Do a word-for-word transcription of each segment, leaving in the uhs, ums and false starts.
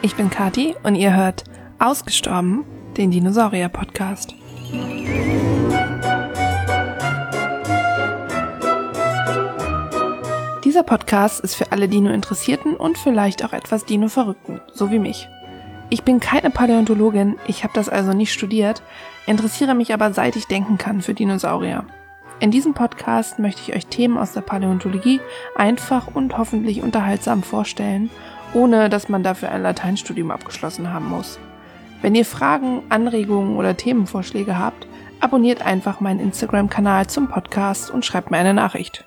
ich bin Kathi und ihr hört Ausgestorben, den Dinosaurier-Podcast. Dieser Podcast ist für alle Dino-Interessierten und vielleicht auch etwas Dino-Verrückten, so wie mich. Ich bin keine Paläontologin, ich habe das also nicht studiert, interessiere mich aber seit ich denken kann für Dinosaurier. In diesem Podcast möchte ich euch Themen aus der Paläontologie einfach und hoffentlich unterhaltsam vorstellen, ohne dass man dafür ein Lateinstudium abgeschlossen haben muss. Wenn ihr Fragen, Anregungen oder Themenvorschläge habt, abonniert einfach meinen Instagram-Kanal zum Podcast und schreibt mir eine Nachricht.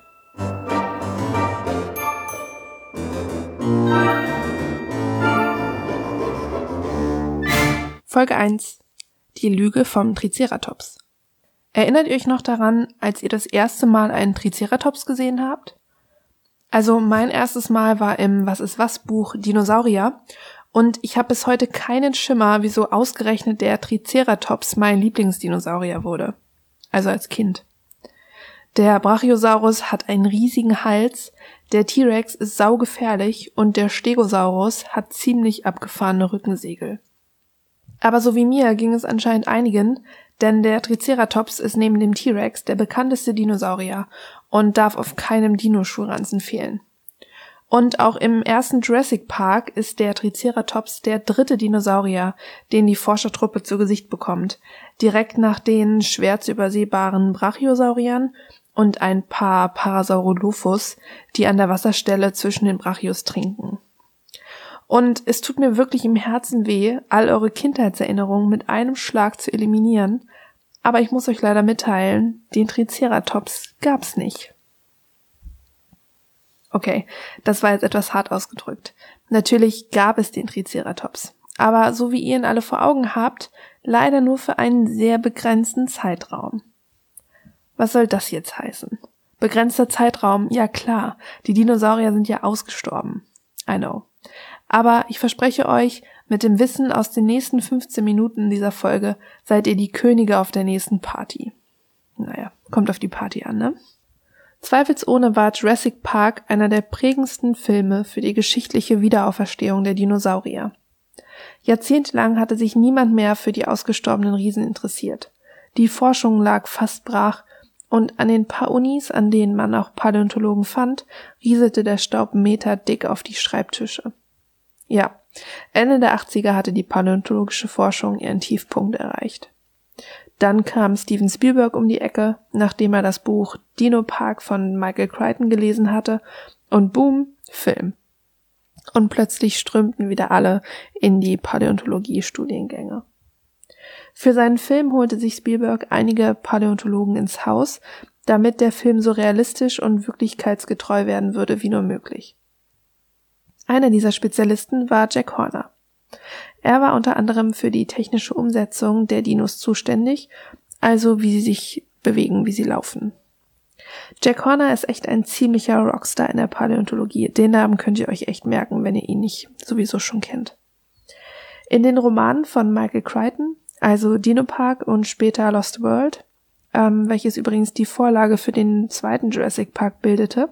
Folge eins. Die Lüge vom Triceratops. Erinnert ihr euch noch daran, als ihr das erste Mal einen Triceratops gesehen habt? Also mein erstes Mal war im Was-ist-was-Buch Dinosaurier und ich habe bis heute keinen Schimmer, wieso ausgerechnet der Triceratops mein Lieblingsdinosaurier wurde. Also als Kind. Der Brachiosaurus hat einen riesigen Hals, der T-Rex ist saugefährlich und der Stegosaurus hat ziemlich abgefahrene Rückensegel. Aber so wie mir ging es anscheinend einigen, denn der Triceratops ist neben dem T-Rex der bekannteste Dinosaurier und darf auf keinem Dino-Schulranzen fehlen. Und auch im ersten Jurassic Park ist der Triceratops der dritte Dinosaurier, den die Forschertruppe zu Gesicht bekommt, direkt nach den schwer zu übersehbaren Brachiosauriern und ein paar Parasaurolophus, die an der Wasserstelle zwischen den Brachios trinken. Und es tut mir wirklich im Herzen weh, all eure Kindheitserinnerungen mit einem Schlag zu eliminieren, aber ich muss euch leider mitteilen, den Triceratops gab's nicht. Okay, das war jetzt etwas hart ausgedrückt. Natürlich gab es den Triceratops, aber so wie ihr ihn alle vor Augen habt, leider nur für einen sehr begrenzten Zeitraum. Was soll das jetzt heißen? Begrenzter Zeitraum, ja klar, die Dinosaurier sind ja ausgestorben. I know. Aber ich verspreche euch, mit dem Wissen aus den nächsten fünfzehn Minuten dieser Folge seid ihr die Könige auf der nächsten Party. Naja, kommt auf die Party an, ne? Zweifelsohne war Jurassic Park einer der prägendsten Filme für die geschichtliche Wiederauferstehung der Dinosaurier. Jahrzehntelang hatte sich niemand mehr für die ausgestorbenen Riesen interessiert. Die Forschung lag fast brach und an den paar Unis, an denen man auch Paläontologen fand, rieselte der Staub meterdick auf die Schreibtische. Ja, Ende der achtziger hatte die paläontologische Forschung ihren Tiefpunkt erreicht. Dann kam Steven Spielberg um die Ecke, nachdem er das Buch Dino Park von Michael Crichton gelesen hatte, und boom, Film. Und plötzlich strömten wieder alle in die Paläontologie-Studiengänge. Für seinen Film holte sich Spielberg einige Paläontologen ins Haus, damit der Film so realistisch und wirklichkeitsgetreu werden würde wie nur möglich. Einer dieser Spezialisten war Jack Horner. Er war unter anderem für die technische Umsetzung der Dinos zuständig, also wie sie sich bewegen, wie sie laufen. Jack Horner ist echt ein ziemlicher Rockstar in der Paläontologie. Den Namen könnt ihr euch echt merken, wenn ihr ihn nicht sowieso schon kennt. In den Romanen von Michael Crichton, also Dino Park und später Lost World, ähm, welches übrigens die Vorlage für den zweiten Jurassic Park bildete,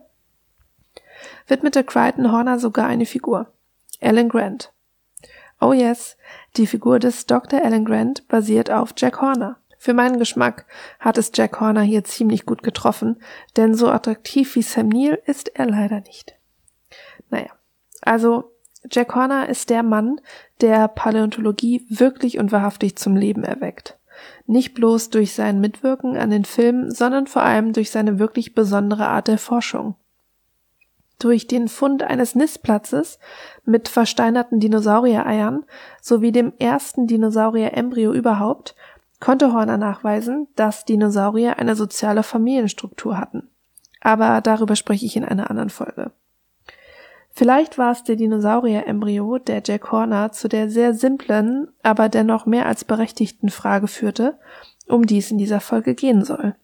widmete Crichton Horner sogar eine Figur, Alan Grant. Oh yes, die Figur des Doktor Alan Grant basiert auf Jack Horner. Für meinen Geschmack hat es Jack Horner hier ziemlich gut getroffen, denn so attraktiv wie Sam Neill ist er leider nicht. Naja, also Jack Horner ist der Mann, der Paläontologie wirklich und wahrhaftig zum Leben erweckt. Nicht bloß durch sein Mitwirken an den Filmen, sondern vor allem durch seine wirklich besondere Art der Forschung. Durch den Fund eines Nistplatzes mit versteinerten Dinosaurier-Eiern sowie dem ersten Dinosaurier-Embryo überhaupt konnte Horner nachweisen, dass Dinosaurier eine soziale Familienstruktur hatten. Aber darüber spreche ich in einer anderen Folge. Vielleicht war es der Dinosaurier-Embryo, der Jack Horner zu der sehr simplen, aber dennoch mehr als berechtigten Frage führte, um die es in dieser Folge gehen soll.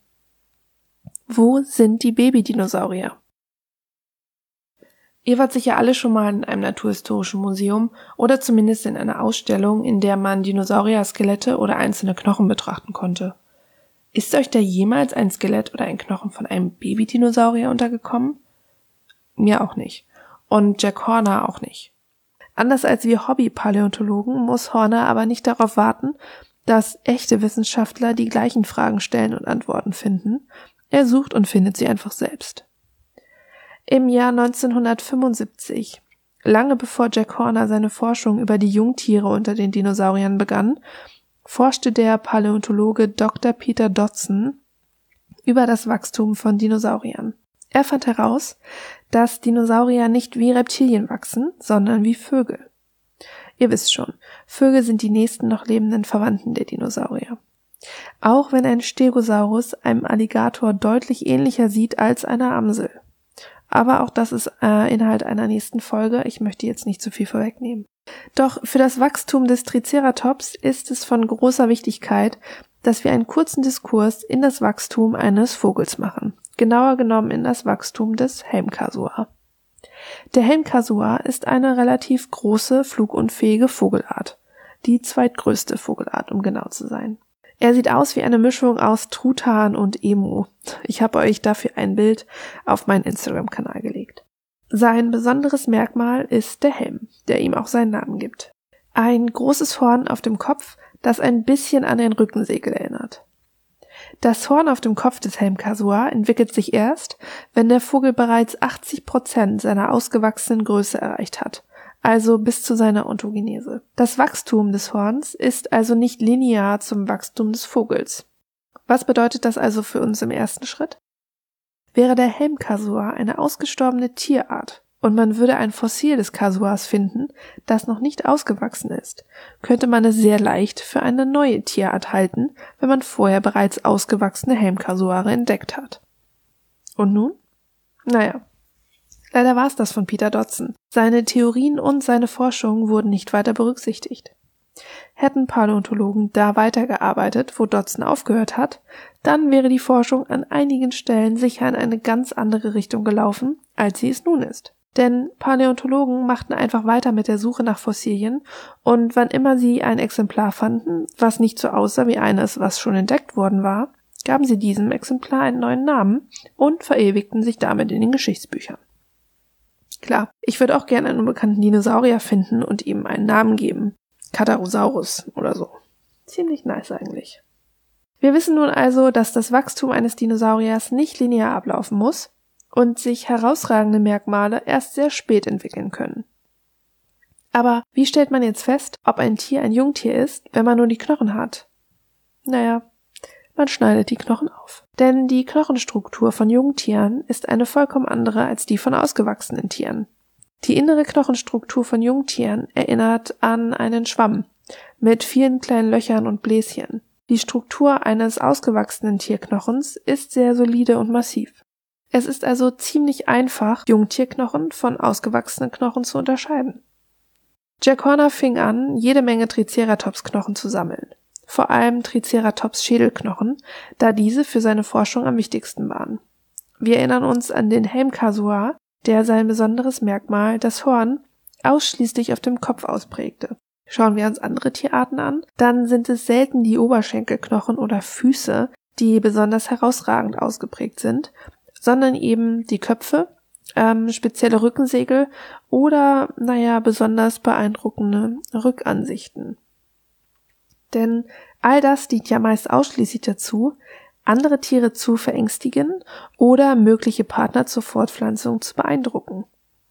Wo sind die Baby-Dinosaurier? Ihr wart sicher alle schon mal in einem naturhistorischen Museum oder zumindest in einer Ausstellung, in der man Dinosaurier-Skelette oder einzelne Knochen betrachten konnte. Ist euch da jemals ein Skelett oder ein Knochen von einem Baby-Dinosaurier untergekommen? Mir auch nicht. Und Jack Horner auch nicht. Anders als wir Hobby-Paläontologen muss Horner aber nicht darauf warten, dass echte Wissenschaftler die gleichen Fragen stellen und Antworten finden. Er sucht und findet sie einfach selbst. Im Jahr neunzehnhundertfünfundsiebzig, lange bevor Jack Horner seine Forschung über die Jungtiere unter den Dinosauriern begann, forschte der Paläontologe Doktor Peter Dodson über das Wachstum von Dinosauriern. Er fand heraus, dass Dinosaurier nicht wie Reptilien wachsen, sondern wie Vögel. Ihr wisst schon, Vögel sind die nächsten noch lebenden Verwandten der Dinosaurier. Auch wenn ein Stegosaurus einem Alligator deutlich ähnlicher sieht als einer Amsel. Aber auch das ist äh, Inhalt einer nächsten Folge, ich möchte jetzt nicht zu viel vorwegnehmen. Doch für das Wachstum des Triceratops ist es von großer Wichtigkeit, dass wir einen kurzen Diskurs in das Wachstum eines Vogels machen. Genauer genommen in das Wachstum des Helmkasua. Der Helmkasua ist eine relativ große, flugunfähige Vogelart. Die zweitgrößte Vogelart, um genau zu sein. Er sieht aus wie eine Mischung aus Truthahn und Emu. Ich habe euch dafür ein Bild auf meinen Instagram-Kanal gelegt. Sein besonderes Merkmal ist der Helm, der ihm auch seinen Namen gibt. Ein großes Horn auf dem Kopf, das ein bisschen an ein Rückensegel erinnert. Das Horn auf dem Kopf des Helmkasua entwickelt sich erst, wenn der Vogel bereits achtzig Prozent seiner ausgewachsenen Größe erreicht hat, also bis zu seiner Ontogenese. Das Wachstum des Horns ist also nicht linear zum Wachstum des Vogels. Was bedeutet das also für uns im ersten Schritt? Wäre der Helmkasua eine ausgestorbene Tierart und man würde ein Fossil des Kasuas finden, das noch nicht ausgewachsen ist, könnte man es sehr leicht für eine neue Tierart halten, wenn man vorher bereits ausgewachsene Helmkasuare entdeckt hat. Und nun? Naja, leider war es das von Peter Dodson. Seine Theorien und seine Forschung wurden nicht weiter berücksichtigt. Hätten Paläontologen da weitergearbeitet, wo Dodson aufgehört hat, dann wäre die Forschung an einigen Stellen sicher in eine ganz andere Richtung gelaufen, als sie es nun ist. Denn Paläontologen machten einfach weiter mit der Suche nach Fossilien und wann immer sie ein Exemplar fanden, was nicht so aussah wie eines, was schon entdeckt worden war, gaben sie diesem Exemplar einen neuen Namen und verewigten sich damit in den Geschichtsbüchern. Klar, ich würde auch gerne einen unbekannten Dinosaurier finden und ihm einen Namen geben. Katarosaurus oder so. Ziemlich nice eigentlich. Wir wissen nun also, dass das Wachstum eines Dinosauriers nicht linear ablaufen muss und sich herausragende Merkmale erst sehr spät entwickeln können. Aber wie stellt man jetzt fest, ob ein Tier ein Jungtier ist, wenn man nur die Knochen hat? Naja, man schneidet die Knochen auf. Denn die Knochenstruktur von Jungtieren ist eine vollkommen andere als die von ausgewachsenen Tieren. Die innere Knochenstruktur von Jungtieren erinnert an einen Schwamm mit vielen kleinen Löchern und Bläschen. Die Struktur eines ausgewachsenen Tierknochens ist sehr solide und massiv. Es ist also ziemlich einfach, Jungtierknochen von ausgewachsenen Knochen zu unterscheiden. Jack Horner fing an, jede Menge Triceratops-Knochen zu sammeln. Vor allem Triceratops-Schädelknochen, da diese für seine Forschung am wichtigsten waren. Wir erinnern uns an den Helmkasua, der sein besonderes Merkmal, das Horn, ausschließlich auf dem Kopf ausprägte. Schauen wir uns andere Tierarten an, dann sind es selten die Oberschenkelknochen oder Füße, die besonders herausragend ausgeprägt sind, sondern eben die Köpfe, ähm, spezielle Rückensegel oder, naja, besonders beeindruckende Rückansichten. Denn all das dient ja meist ausschließlich dazu, andere Tiere zu verängstigen oder mögliche Partner zur Fortpflanzung zu beeindrucken.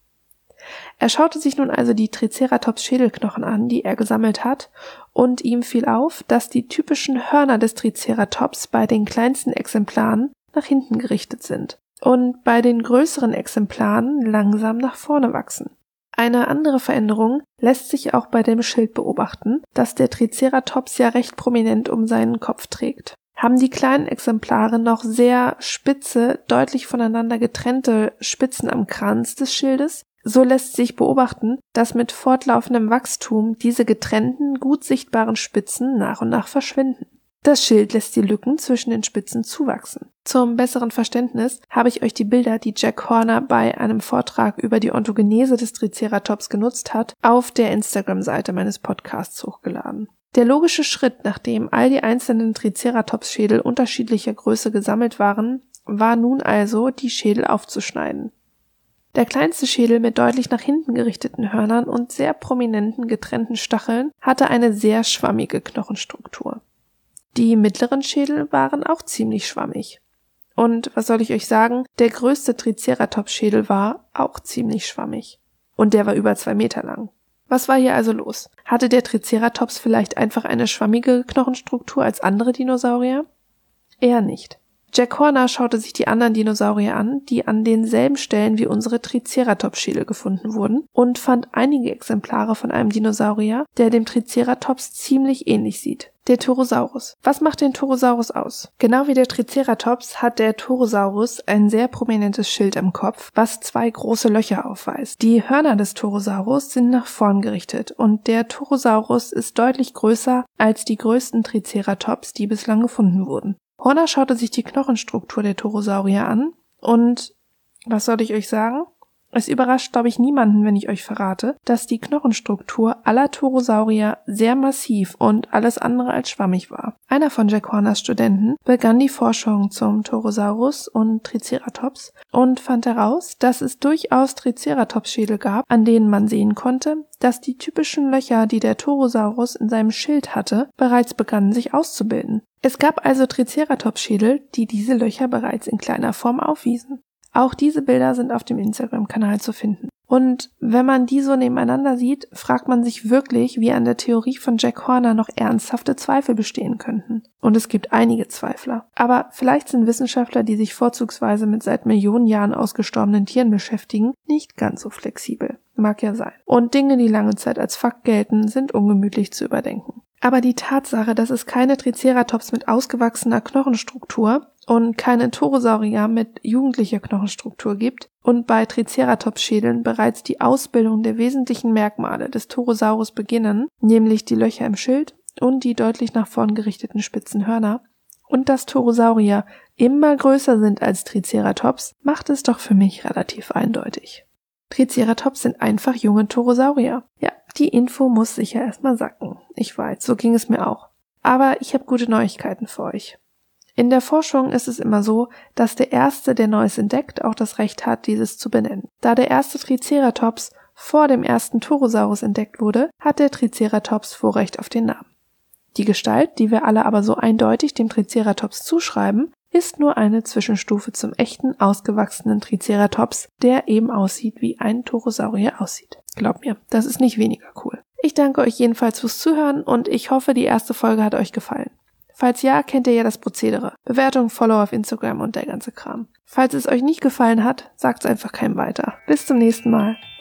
Er schaute sich nun also die Triceratops-Schädelknochen an, die er gesammelt hat, und ihm fiel auf, dass die typischen Hörner des Triceratops bei den kleinsten Exemplaren nach hinten gerichtet sind und bei den größeren Exemplaren langsam nach vorne wachsen. Eine andere Veränderung lässt sich auch bei dem Schild beobachten, das der Triceratops ja recht prominent um seinen Kopf trägt. Haben die kleinen Exemplare noch sehr spitze, deutlich voneinander getrennte Spitzen am Kranz des Schildes, so lässt sich beobachten, dass mit fortlaufendem Wachstum diese getrennten, gut sichtbaren Spitzen nach und nach verschwinden. Das Schild lässt die Lücken zwischen den Spitzen zuwachsen. Zum besseren Verständnis habe ich euch die Bilder, die Jack Horner bei einem Vortrag über die Ontogenese des Triceratops genutzt hat, auf der Instagram-Seite meines Podcasts hochgeladen. Der logische Schritt, nachdem all die einzelnen Triceratops-Schädel unterschiedlicher Größe gesammelt waren, war nun also, die Schädel aufzuschneiden. Der kleinste Schädel mit deutlich nach hinten gerichteten Hörnern und sehr prominenten getrennten Stacheln hatte eine sehr schwammige Knochenstruktur. Die mittleren Schädel waren auch ziemlich schwammig. Und was soll ich euch sagen, der größte Triceratops-Schädel war auch ziemlich schwammig. Und der war über zwei Meter lang. Was war hier also los? Hatte der Triceratops vielleicht einfach eine schwammige Knochenstruktur als andere Dinosaurier? Eher nicht. Jack Horner schaute sich die anderen Dinosaurier an, die an denselben Stellen wie unsere Triceratops-Schädel gefunden wurden, und fand einige Exemplare von einem Dinosaurier, der dem Triceratops ziemlich ähnlich sieht. Der Torosaurus. Was macht den Torosaurus aus? Genau wie der Triceratops hat der Torosaurus ein sehr prominentes Schild am Kopf, was zwei große Löcher aufweist. Die Hörner des Torosaurus sind nach vorn gerichtet und der Torosaurus ist deutlich größer als die größten Triceratops, die bislang gefunden wurden. Horner schaute sich die Knochenstruktur der Torosaurier an und, was soll ich euch sagen? Es überrascht, glaube ich, niemanden, wenn ich euch verrate, dass die Knochenstruktur aller Torosaurier sehr massiv und alles andere als schwammig war. Einer von Jack Horners Studenten begann die Forschung zum Torosaurus und Triceratops und fand heraus, dass es durchaus Triceratops-Schädel gab, an denen man sehen konnte, dass die typischen Löcher, die der Torosaurus in seinem Schild hatte, bereits begannen sich auszubilden. Es gab also Triceratops-Schädel, die diese Löcher bereits in kleiner Form aufwiesen. Auch diese Bilder sind auf dem Instagram-Kanal zu finden. Und wenn man die so nebeneinander sieht, fragt man sich wirklich, wie an der Theorie von Jack Horner noch ernsthafte Zweifel bestehen könnten. Und es gibt einige Zweifler. Aber vielleicht sind Wissenschaftler, die sich vorzugsweise mit seit Millionen Jahren ausgestorbenen Tieren beschäftigen, nicht ganz so flexibel. Mag ja sein. Und Dinge, die lange Zeit als Fakt gelten, sind ungemütlich zu überdenken. Aber die Tatsache, dass es keine Triceratops mit ausgewachsener Knochenstruktur und keine Torosaurier mit jugendlicher Knochenstruktur gibt und bei Triceratops-Schädeln bereits die Ausbildung der wesentlichen Merkmale des Torosaurus beginnen, nämlich die Löcher im Schild und die deutlich nach vorn gerichteten spitzen Hörner, und dass Torosaurier immer größer sind als Triceratops, macht es doch für mich relativ eindeutig. Triceratops sind einfach junge Torosaurier. Ja, die Info muss sicher erstmal sacken. Ich weiß, so ging es mir auch. Aber ich habe gute Neuigkeiten für euch. In der Forschung ist es immer so, dass der Erste, der Neues entdeckt, auch das Recht hat, dieses zu benennen. Da der erste Triceratops vor dem ersten Torosaurus entdeckt wurde, hat der Triceratops Vorrecht auf den Namen. Die Gestalt, die wir alle aber so eindeutig dem Triceratops zuschreiben, ist nur eine Zwischenstufe zum echten, ausgewachsenen Triceratops, der eben aussieht, wie ein Torosaurier aussieht. Glaubt mir, das ist nicht weniger cool. Ich danke euch jedenfalls fürs Zuhören und ich hoffe, die erste Folge hat euch gefallen. Falls ja, kennt ihr ja das Prozedere. Bewertung, Follow auf Instagram und der ganze Kram. Falls es euch nicht gefallen hat, sagt's einfach keinem weiter. Bis zum nächsten Mal.